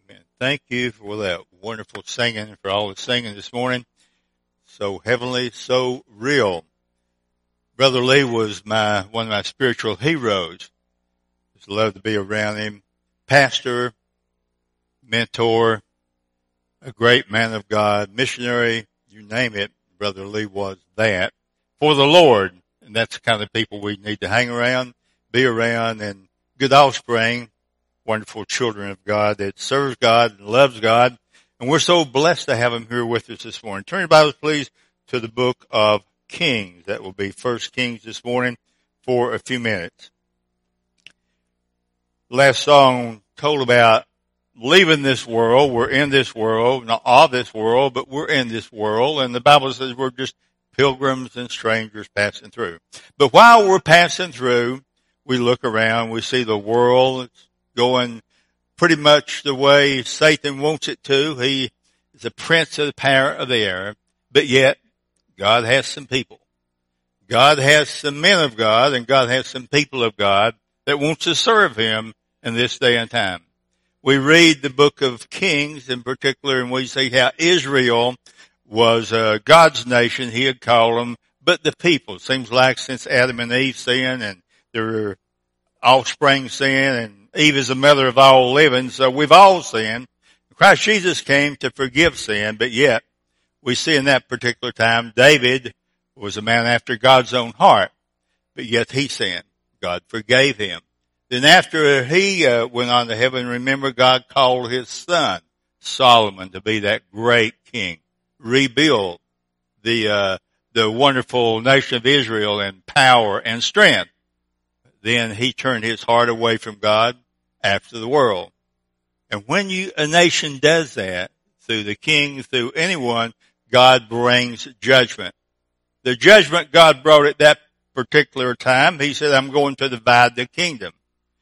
Amen. Thank you for that wonderful singing, for all the singing this morning. So heavenly, so real. Brother Lee was one of my spiritual heroes. Just love to be around him. Pastor, mentor, a great man of God, missionary, you name it. Brother Lee was that for the Lord. And that's the kind of people we need to hang around, be around, and good offspring, wonderful children of God that serves God and loves God. And we're so blessed to have him here with us this morning. Turn your Bibles, please, to the book of Kings. That will be 1 Kings this morning for a few minutes. Last song told about leaving this world. We're in this world, not of this world, but we're in this world. And the Bible says we're just pilgrims and strangers passing through. But while we're passing through, we look around, we see the world going pretty much the way Satan wants it to. He is the prince of the power of the air, but yet God has some people. God has some men of God, and God has some people of God that wants to serve him in this day and time. We read the book of Kings in particular, and we see how Israel was God's nation, he had called them, but the people. It seems like since Adam and Eve sinned and their offspring sinned, and Eve is the mother of all living, so we've all sinned. Christ Jesus came to forgive sin, but yet we see in that particular time David was a man after God's own heart, but yet he sinned. God forgave him. Then after he went on to heaven, remember God called his son Solomon to be that great king, rebuild the wonderful nation of Israel in power and strength. Then he turned his heart away from God after the world. And when a nation does that, through the king, through anyone, God brings judgment. The judgment God brought at that particular time, he said, I'm going to divide the kingdom.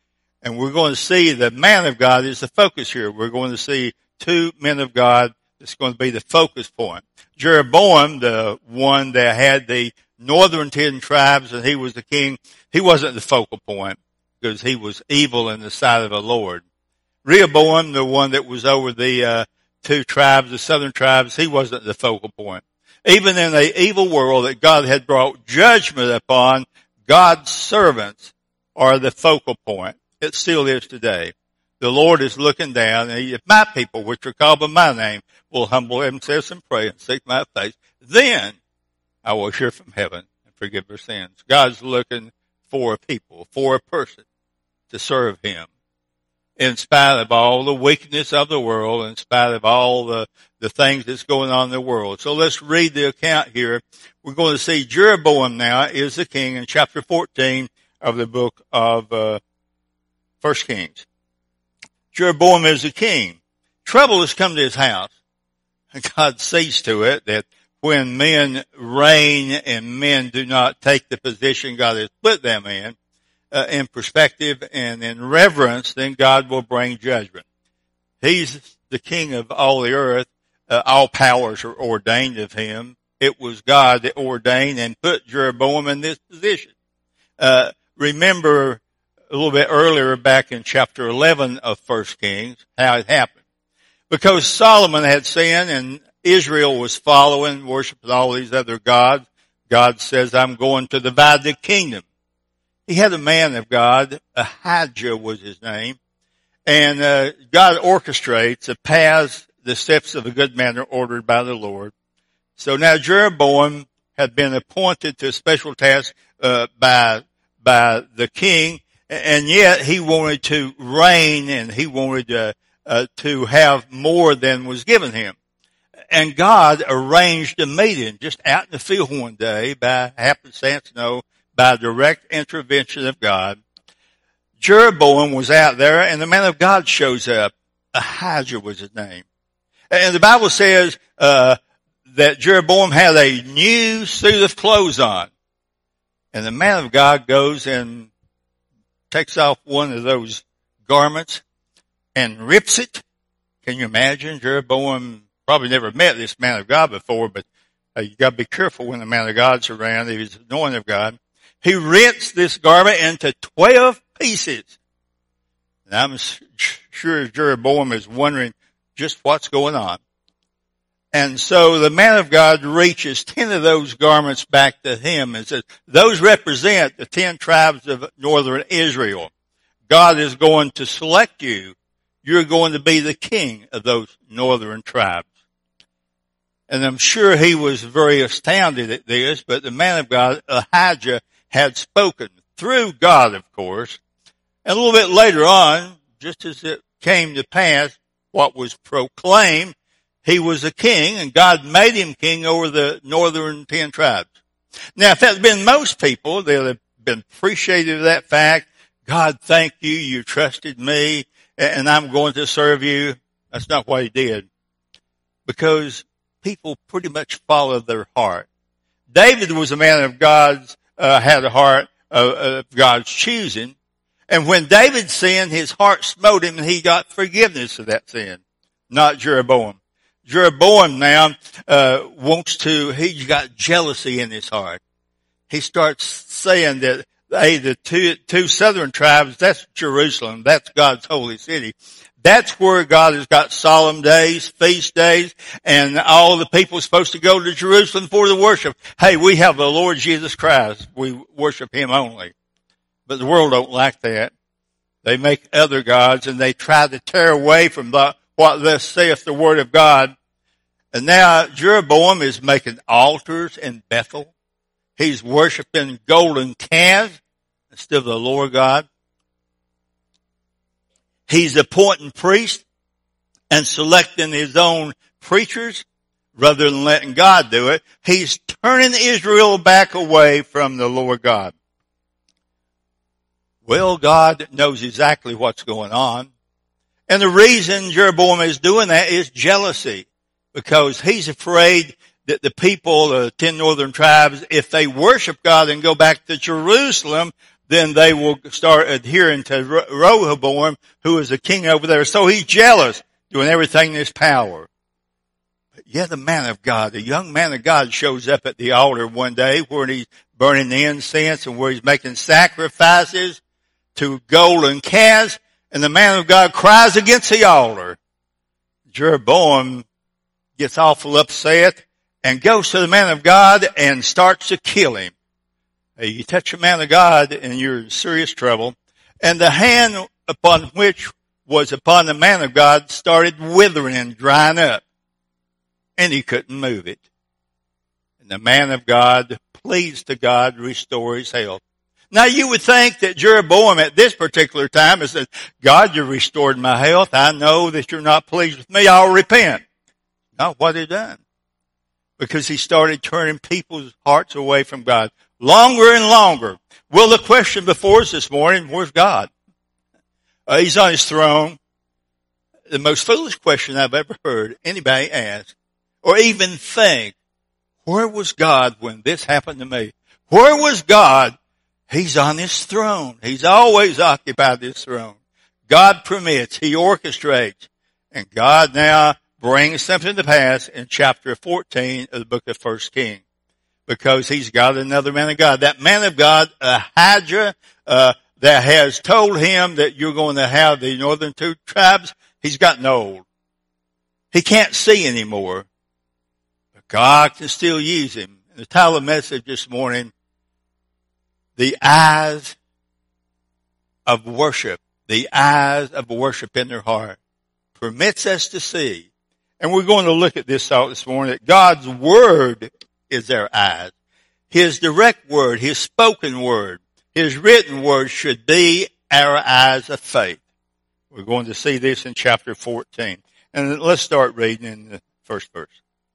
And we're going to see the man of God is the focus here. We're going to see two men of God that's going to be the focus point. Jeroboam, the one that had the northern 10 tribes and he was the king, he wasn't the focal point because he was evil in the sight of the Lord. Rehoboam, the one that was over the 2 tribes, the southern tribes, he wasn't the focal point. Even in the evil world that God had brought judgment upon, God's servants are the focal point. It still is today. The Lord is looking down, and if my people, which are called by my name, will humble themselves and pray and seek my face, then I will hear from heaven and forgive their sins. God's looking for a people, for a person to serve him. In spite of all the weakness of the world, in spite of all the things that's going on in the world. So let's read the account here. We're going to see Jeroboam now is the king in chapter 14 of the book of 1 Kings. Jeroboam is the king. Trouble has come to his house. And God sees to it that when men reign and men do not take the position God has put them in perspective and in reverence, then God will bring judgment. He's the king of all the earth. All powers are ordained of him. It was God that ordained and put Jeroboam in this position. Remember a little bit earlier back in chapter 11 of 1 Kings how it happened. Because Solomon had sinned and Israel was following, worshiping all these other gods, God says, I'm going to divide the kingdom. He had a man of God, Ahijah was his name, and God orchestrates the paths, the steps of a good man are ordered by the Lord. So now Jeroboam had been appointed to a special task by the king, and yet he wanted to reign and he wanted to have more than was given him. And God arranged a meeting just out in the field one day by happenstance, by direct intervention of God. Jeroboam was out there and the man of God shows up. Ahijah was his name. And the Bible says that Jeroboam had a new suit of clothes on. And the man of God goes and takes off one of those garments and rips it. Can you imagine? Jeroboam probably never met this man of God before, but you got to be careful when the man of God's around. He's anointed of God. He rents this garment into 12 pieces. And I'm sure Jeroboam is wondering, just what's going on. And so the man of God reaches 10 of those garments back to him and says, those represent the 10 tribes of northern Israel. God is going to select you. You're going to be the king of those northern tribes. And I'm sure he was very astounded at this, but the man of God, Ahijah, had spoken through God, of course. And a little bit later on, just as it came to pass, what was proclaimed, he was a king, and God made him king over the northern 10 tribes. Now, if that had been most people, they would have been appreciative of that fact. God, thank you, you trusted me, and I'm going to serve you. That's not what he did. Because people pretty much followed their heart. David was a man of God's, had a heart of God's choosing. And when David sinned, his heart smote him and he got forgiveness of that sin. Not Jeroboam. Jeroboam now, he's got jealousy in his heart. He starts saying that, hey, the two southern tribes, that's Jerusalem. That's God's holy city. That's where God has got solemn days, feast days, and all the people are supposed to go to Jerusalem for the worship. Hey, we have the Lord Jesus Christ. We worship him only. But the world don't like that. They make other gods and they try to tear away from what thus saith the word of God. And now Jeroboam is making altars in Bethel. He's worshiping golden calves instead of the Lord God. He's appointing priests and selecting his own preachers rather than letting God do it. He's turning Israel back away from the Lord God. Well, God knows exactly what's going on. And the reason Jeroboam is doing that is jealousy. Because he's afraid that the people, the 10 northern tribes, if they worship God and go back to Jerusalem, then they will start adhering to Rehoboam, who is the king over there. So he's jealous, doing everything in his power. But yet the man of God, the young man of God shows up at the altar one day where he's burning the incense and where he's making sacrifices to golden calves. And the man of God cries against the altar. Jeroboam gets awful upset and goes to the man of God and starts to kill him. Hey, you touch a man of God and you're in serious trouble. And the hand upon which was upon the man of God started withering and drying up. And he couldn't move it. And the man of God pleads to God to restore his health. Now you would think that Jeroboam at this particular time has said, God, you restored my health. I know that you're not pleased with me. I'll repent. Not what he done. Because he started turning people's hearts away from God. Longer and longer. Well, the question before us this morning, where's God? He's on his throne. The most foolish question I've ever heard anybody ask or even think, where was God when this happened to me? Where was God? He's on his throne. He's always occupied this throne. God permits. He orchestrates. And God now brings something to pass in chapter 14 of the book of 1 Kings. Because he's got another man of God. That man of God, Ahijah, that has told him that you're going to have the northern 2 tribes, he's gotten old. He can't see anymore. But God can still use him. The title of the message this morning, the eyes of worship. The eyes of worship in their heart permits us to see. And we're going to look at this thought this morning, that God's word is our eyes. His direct word, his spoken word, his written word should be our eyes of faith. We're going to see this in chapter 14. And let's start reading in the first verse.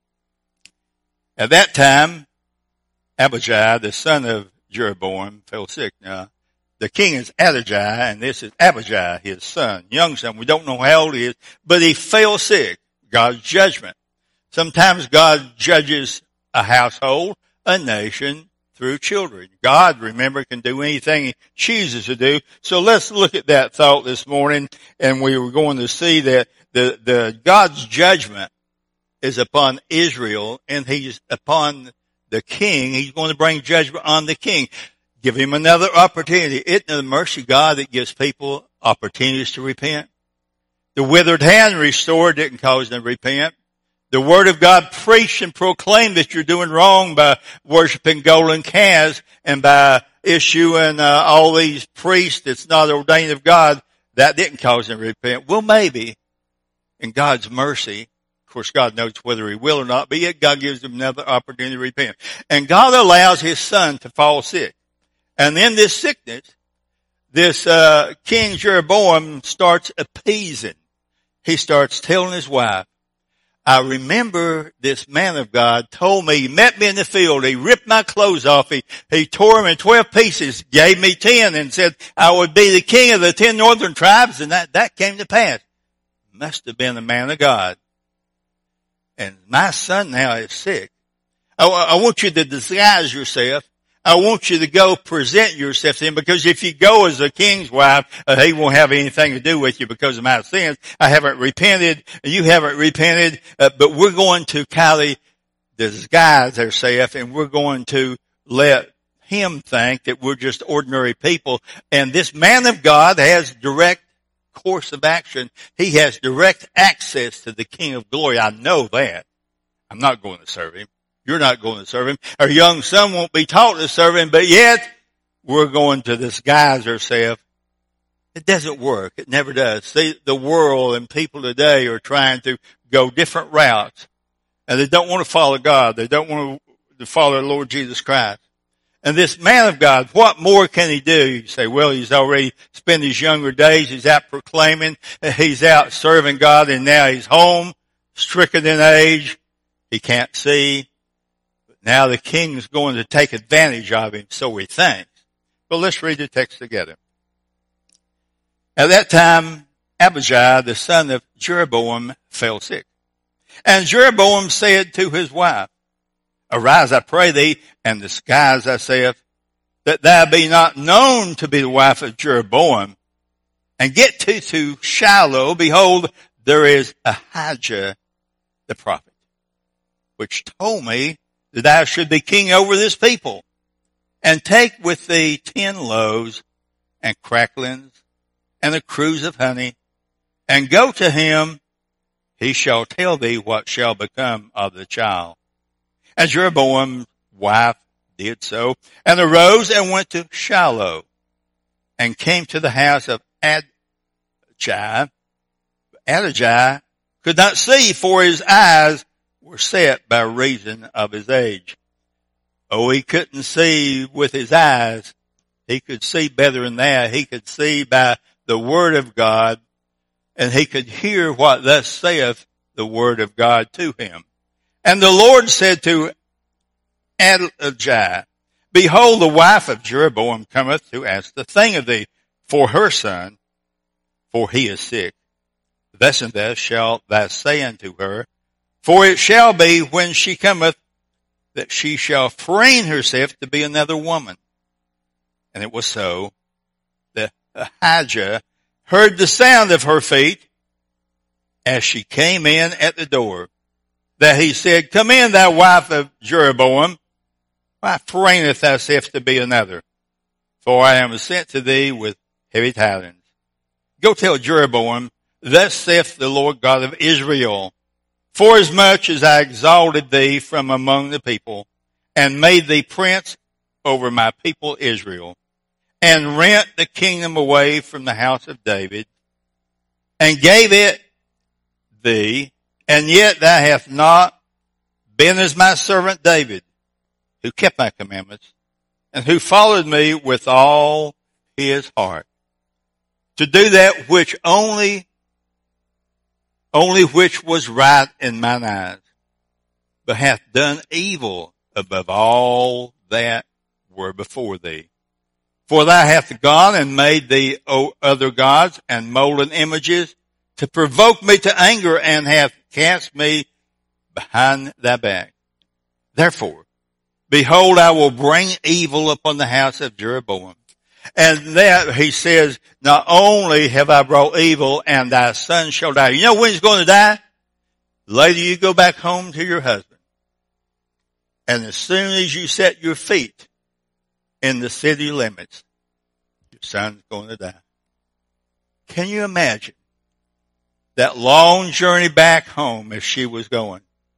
At that time, Abijah, the son of Jeroboam, fell sick. Now, the king is Adonijah, and this is Abijah, his son, young son. We don't know how old he is, but he fell sick. God's judgment. Sometimes God judges a household, a nation, through children. God, remember, can do anything he chooses to do. So let's look at that thought this morning, and we were going to see that the God's judgment is upon Israel, and he's upon the king. He's going to bring judgment on the king. Give him another opportunity. Isn't it the mercy of God that gives people opportunities to repent? The withered hand restored didn't cause them to repent. The word of God preached and proclaimed that you're doing wrong by worshiping golden calves and by issuing all these priests that's not ordained of God. That didn't cause them to repent. Well, maybe in God's mercy, of course, God knows whether he will or not, but yet God gives them another opportunity to repent. And God allows his son to fall sick. And in this sickness, this King Jeroboam starts appeasing. He starts telling his wife, I remember this man of God told me, he met me in the field, he ripped my clothes off, he tore them in 12 pieces, gave me 10 and said I would be the king of the 10 northern tribes, and that came to pass. Must have been a man of God. And my son now is sick. I want you to disguise yourself. I want you to go present yourself to him, because if you go as a king's wife, he won't have anything to do with you because of my sins. I haven't repented, you haven't repented, but we're going to kindly disguise ourselves, and we're going to let him think that we're just ordinary people. And this man of God has direct course of action. He has direct access to the King of Glory. I know that. I'm not going to serve him. You're not going to serve him. Our young son won't be taught to serve him, but yet we're going to disguise ourselves. It doesn't work. It never does. See, the world and people today are trying to go different routes, and they don't want to follow God. They don't want to follow the Lord Jesus Christ. And this man of God, what more can he do? You say, well, he's already spent his younger days. He's out proclaiming. He's out serving God, and now he's home, stricken in age. He can't see. Now the king is going to take advantage of him, so he thinks. But let's read the text together. At that time, Abijah, the son of Jeroboam, fell sick. And Jeroboam said to his wife, Arise, I pray thee, and disguise thyself, that thou be not known to be the wife of Jeroboam. And get to Shiloh. Behold, there is Ahijah the prophet, which told me that I should be king over this people. And take with thee 10 loaves and cracklings and a cruse of honey, and go to him. He shall tell thee what shall become of the child. And Jeroboam's wife did so, and arose and went to Shiloh, and came to the house of Adijah. Adijah could not see, for his eyes were set by reason of his age. Oh, he couldn't see with his eyes. He could see better than that. He could see by the word of God, and he could hear what thus saith the word of God to him. And the Lord said to Adijah, Behold, the wife of Jeroboam cometh to ask the thing of thee for her son, for he is sick. Thus and thus shalt thou say unto her, for it shall be when she cometh that she shall feign herself to be another woman. And it was so that Ahijah heard the sound of her feet as she came in at the door, that he said, Come in, thou wife of Jeroboam. Why feigneth thyself to be another? For I am sent to thee with heavy tidings. Go tell Jeroboam, Thus saith the Lord God of Israel, Forasmuch as I exalted thee from among the people, and made thee prince over my people Israel, and rent the kingdom away from the house of David, and gave it thee, and yet thou hast not been as my servant David, who kept my commandments, and who followed me with all his heart, to do that which only which was right in mine eyes, but hath done evil above all that were before thee. For thou hast gone and made thee other gods and molten images to provoke me to anger, and hath cast me behind thy back. Therefore, behold, I will bring evil upon the house of Jeroboam. And that, he says, not only have I brought evil, and thy son shall die. You know when he's going to die? Later you go back home to your husband. And as soon as you set your feet in the city limits, your son's going to die. Can you imagine that long journey back home as she was going.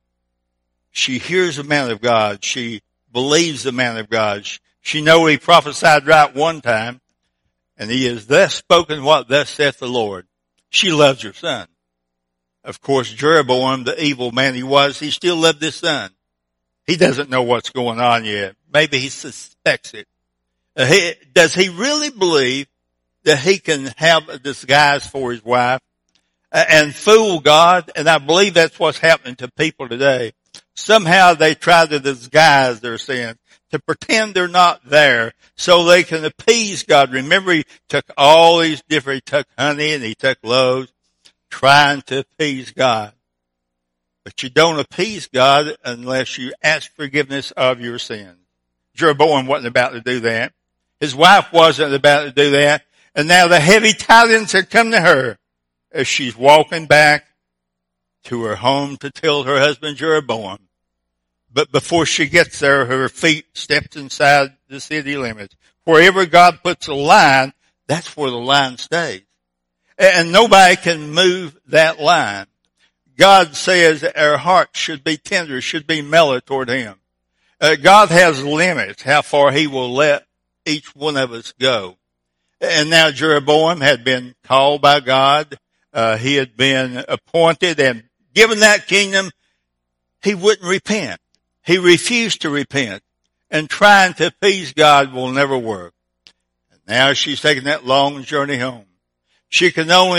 She hears the man of God. She believes the man of God. She knows he prophesied right one time, and he has thus spoken what thus saith the Lord. She loves her son. Of course, Jeroboam, the evil man he was, he still loved his son. He doesn't know what's going on yet. Maybe he suspects it. Does he really believe that he can have a disguise for his wife and fool God? And I believe that's what's happening to people today. Somehow they try to disguise their sin, to pretend they're not there so they can appease God. Remember, he took all these different, he took honey and he took loaves, trying to appease God. But you don't appease God unless you ask forgiveness of your sins. Jeroboam wasn't about to do that. His wife wasn't about to do that. And now the heavy tidings had come to her as she's walking back to her home to tell her husband Jeroboam. But before she gets there, her feet stepped inside the city limits. Wherever God puts a line, that's where the line stays. And nobody can move that line. God says our hearts should be tender, should be mellow toward Him. God has limits how far He will let each one of us go. And now Jeroboam had been called by God. He had been appointed and given that kingdom. He wouldn't repent. He refused to repent. And trying to appease God will never work. And now she's taking that long journey home. She could not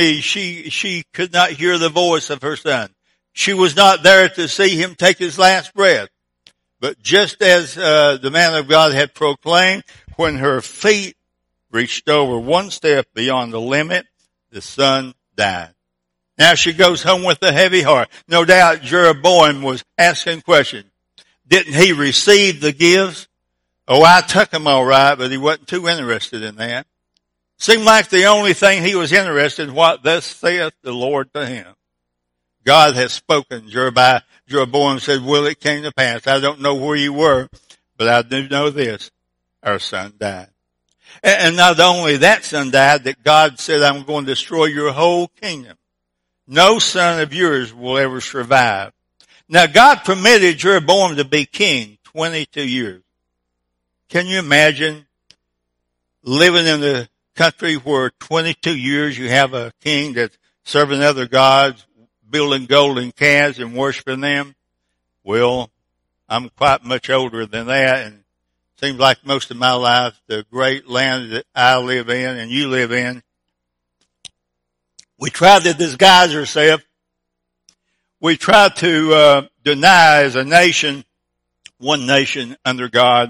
hear the voice of her son. She was not there to see him take his last breath. But just as the man of God had proclaimed, when her feet reached over one step beyond the limit, the son died. Now she goes home with a heavy heart. No doubt Jeroboam was asking questions. Didn't he receive the gifts? Oh, I took them all right, but he wasn't too interested in that. Seemed like the only thing he was interested in what thus saith the Lord to him. God has spoken. Jeroboam said, well, it came to pass. I don't know where you were, but I do know this. Our son died. And not only that son died, that God said, I'm going to destroy your whole kingdom. No son of yours will ever survive. Now, God permitted Jeroboam to be king 22 years. Can you imagine living in the country where 22 years you have a king that's serving other gods, building golden calves and worshiping them? Well, I'm quite much older than that, and it seems like most of my life, the great land that I live in and you live in, we try to disguise ourselves. We try to deny as a nation, one nation under God.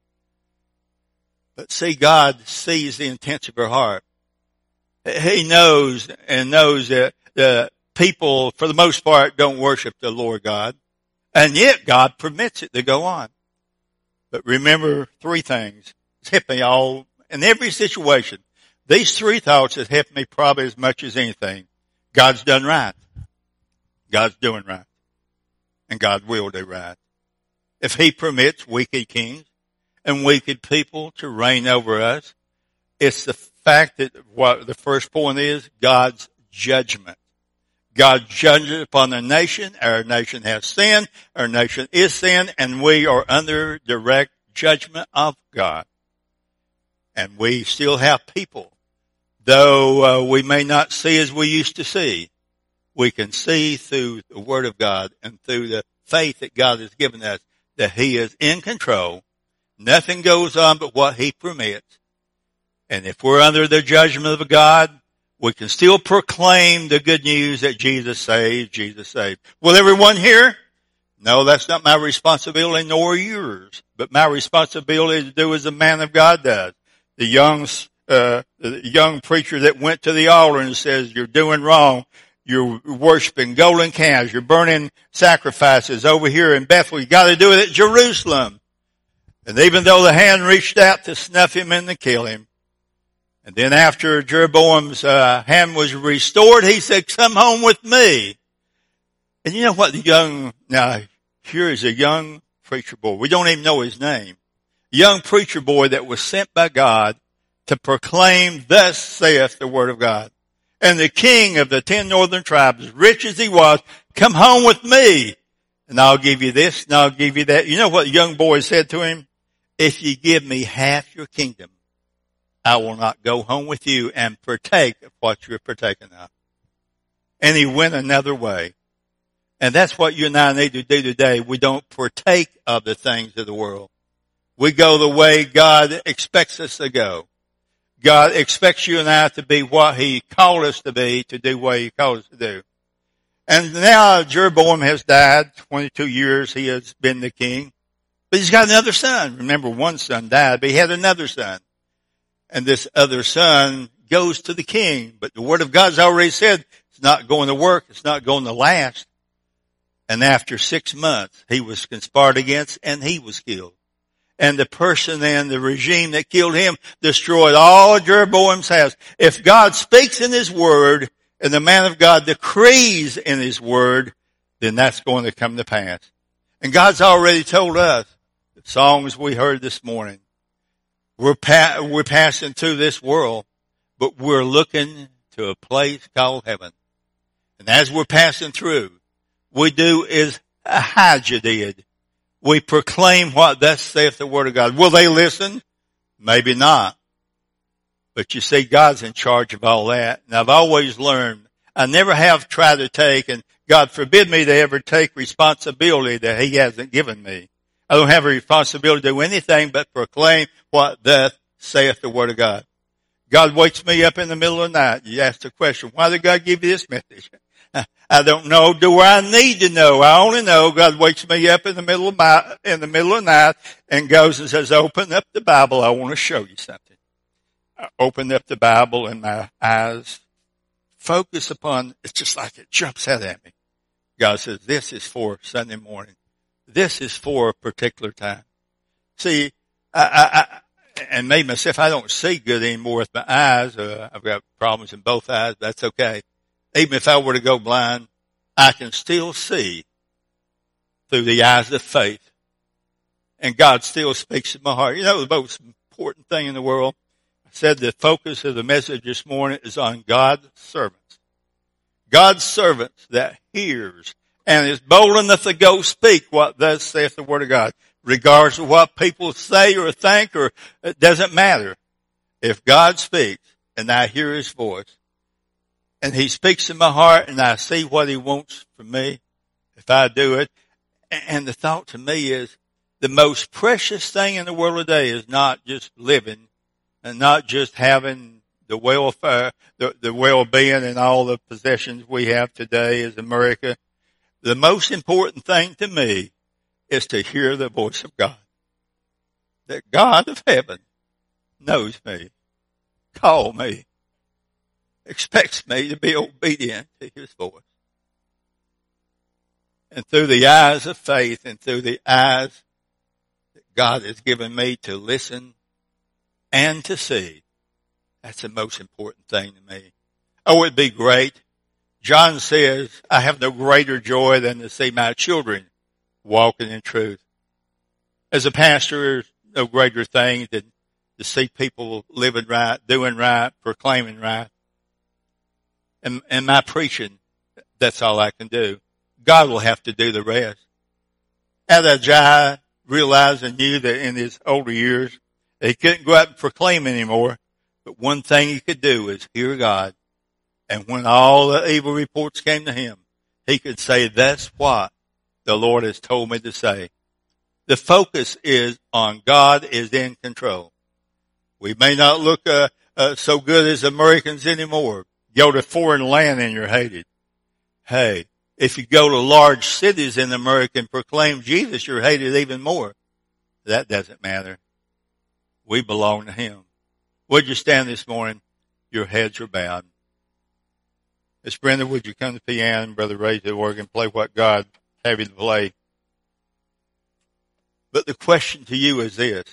But see, God sees the intents of our heart. He knows that the people, for the most part, don't worship the Lord God. And yet God permits it to go on. But remember three things. It's helped me all in every situation. These three thoughts have helped me probably as much as anything. God's done right. God's doing right. And God will do right. If He permits wicked kings and wicked people to reign over us, it's the fact that what the first point is, God's judgment. God judges upon the nation. Our nation has sinned. Our nation is sin, and we are under direct judgment of God. And we still have people. Though we may not see as we used to see, we can see through the Word of God and through the faith that God has given us that He is in control. Nothing goes on but what He permits. And if we're under the judgment of God, we can still proclaim the good news that Jesus saved, Jesus saved. Will everyone hear? No, that's not my responsibility, nor yours. But my responsibility is to do as the man of God does. The young preacher that went to the altar and says, you're doing wrong. You're worshiping golden calves. You're burning sacrifices over here in Bethel. You got to do it at Jerusalem. And even though the hand reached out to snuff him and to kill him, and then after Jeroboam's hand was restored, he said, come home with me. And you know what now here is a young preacher boy. We don't even know his name. A young preacher boy that was sent by God to proclaim, thus saith the Word of God. And the king of the 10 northern tribes, as rich as he was, come home with me, and I'll give you this, and I'll give you that. You know what the young boy said to him? If you give me half your kingdom, I will not go home with you and partake of what you're partaking of. And he went another way. And that's what you and I need to do today. We don't partake of the things of the world. We go the way God expects us to go. God expects you and I to be what he called us to be, to do what he called us to do. And now Jeroboam has died. 22 years he has been the king. But he's got another son. Remember, one son died, but he had another son. And this other son goes to the king. But the word of God's already said it's not going to work. It's not going to last. And after 6 months, he was conspired against and he was killed. And the person and the regime that killed him destroyed all Jeroboam's house. If God speaks in his word and the man of God decrees in his word, then that's going to come to pass. And God's already told us, the songs we heard this morning, we're passing through this world, but we're looking to a place called heaven. And as we're passing through, we do as Ahijah did. We proclaim what thus saith the word of God. Will they listen? Maybe not. But you see, God's in charge of all that. And I've always learned, I never have tried to take, and God forbid me to ever take responsibility that he hasn't given me. I don't have a responsibility to do anything but proclaim what thus saith the word of God. God wakes me up in the middle of the night. You ask the question, why did God give you this message? I don't know. Do I need to know? I only know God wakes me up in the middle of the night and goes and says, open up the Bible. I want to show you something. I open up the Bible and my eyes focus upon, it's just like it jumps out at me. God says, this is for Sunday morning. This is for a particular time. See, and me myself, I don't see good anymore with my eyes. I've got problems in both eyes. But that's okay. Even if I were to go blind, I can still see through the eyes of faith. And God still speaks in my heart. You know, the most important thing in the world, I said the focus of the message this morning is on God's servants. God's servants that hears and is bold enough to go speak what thus saith the word of God. Regardless of what people say or think, or it doesn't matter. If God speaks and I hear his voice, and he speaks in my heart and I see what he wants from me, if I do it. And the thought to me is the most precious thing in the world today is not just living and not just having the welfare, the well-being and all the possessions we have today as America. The most important thing to me is to hear the voice of God. That God of heaven knows me, called me, expects me to be obedient to his voice. And through the eyes of faith and through the eyes that God has given me to listen and to see, that's the most important thing to me. Oh, it'd be great. John says, I have no greater joy than to see my children walking in truth. As a pastor, there's no greater thing than to see people living right, doing right, proclaiming right. And my preaching, that's all I can do. God will have to do the rest. Ahijah realized and knew that in his older years, he couldn't go out and proclaim anymore. But one thing he could do is hear God. And when all the evil reports came to him, he could say, that's what the Lord has told me to say. The focus is on God is in control. We may not look so good as Americans anymore. Go to foreign land and you're hated. Hey, if you go to large cities in America and proclaim Jesus, you're hated even more. That doesn't matter. We belong to him. Would you stand this morning? Your heads are bowed. Miss Brenda, would you come to the piano and Brother Ray to the organ and play what God have you to play? But the question to you is this.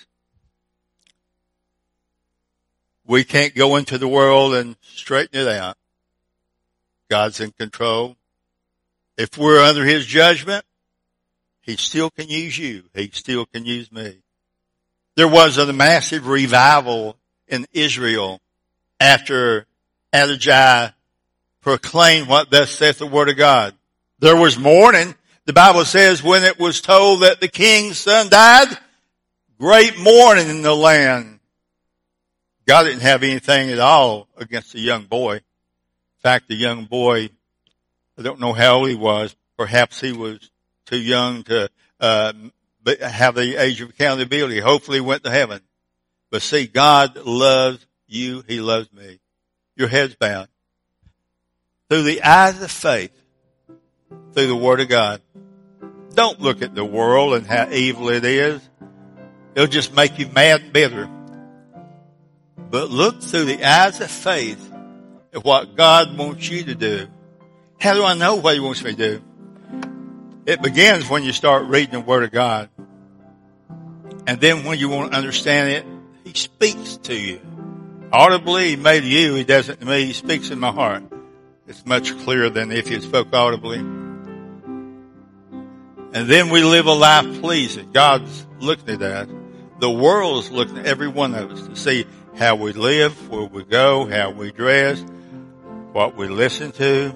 We can't go into the world and straighten it out. God's in control. If we're under his judgment, he still can use you. He still can use me. There was a massive revival in Israel after Ahijah proclaim what thus saith the word of God. There was mourning. The Bible says when it was told that the king's son died, great mourning in the land. God didn't have anything at all against the young boy. In fact, the young boy, I don't know how old he was. Perhaps he was too young to have the age of accountability. Hopefully he went to heaven. But see, God loves you. He loves me. Your head's bowed. Through the eyes of faith, through the Word of God. Don't look at the world and how evil it is. It'll just make you mad and bitter. But look through the eyes of faith at what God wants you to do. How do I know what He wants me to do? It begins when you start reading the Word of God. And then when you want to understand it, He speaks to you. Audibly, He made you. He doesn't to me. He speaks in my heart. It's much clearer than if He spoke audibly. And then we live a life pleasing. God's looking at that. The world's looking at every one of us to see how we live, where we go, how we dress, what we listen to.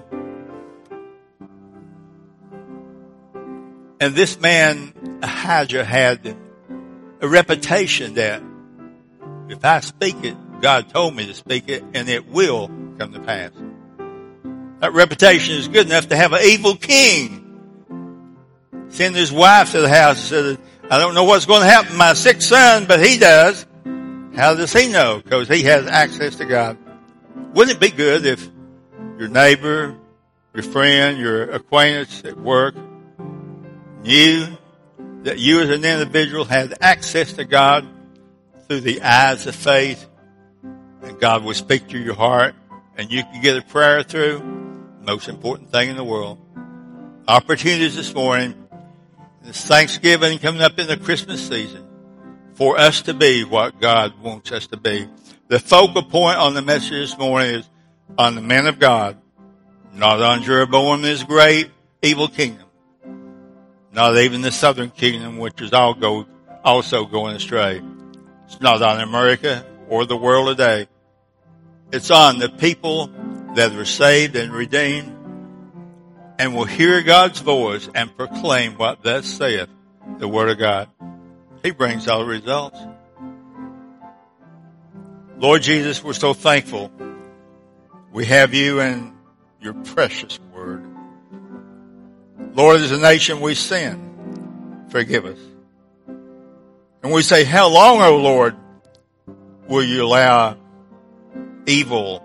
And this man, Ahijah, had a reputation that if I speak it, God told me to speak it, and it will come to pass. That reputation is good enough to have an evil king send his wife to the house and said, I don't know what's going to happen to my sick son, but he does. How does he know? Because he has access to God. Wouldn't it be good if your neighbor, your friend, your acquaintance at work knew that you as an individual had access to God through the eyes of faith, and God would speak to your heart, and you could get a prayer through? Most important thing in the world. Opportunities this morning. This Thanksgiving coming up in the Christmas season for us to be what God wants us to be. The focal point on the message this morning is on the man of God, not on Jeroboam and his great evil kingdom, not even the southern kingdom, which is also going astray. It's not on America or the world today. It's on the people that are saved and redeemed and will hear God's voice and proclaim what thus saith the Word of God. He brings all the results. Lord Jesus, we're so thankful we have you and your precious Word. Lord, as a nation we sin. Forgive us. And we say, how long, O Lord, will you allow evil?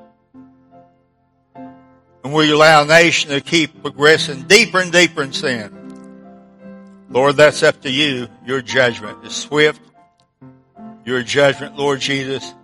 And will you allow a nation to keep progressing deeper and deeper in sin? Lord, that's up to you. Your judgment is swift. Your judgment, Lord Jesus,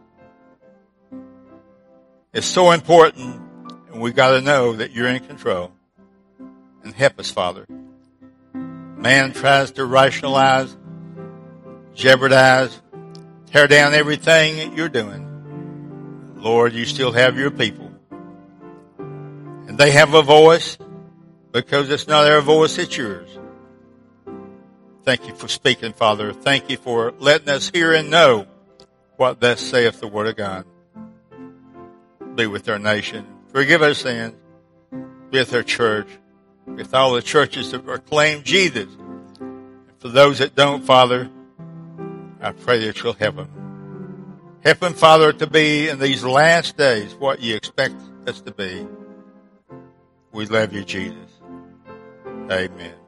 is so important, and we've got to know that you're in control. And help us, Father. Man tries to rationalize, jeopardize, tear down everything that you're doing. Lord, you still have your people. And they have a voice because it's not their voice, it's yours. Thank you for speaking, Father. Thank you for letting us hear and know what thus saith the Word of God. Be with our nation. Forgive our sins. Be with our church. With all the churches that proclaim Jesus. And for those that don't, Father, I pray that you'll help them. Help them, Father, to be in these last days what you expect us to be. We love you, Jesus. Amen.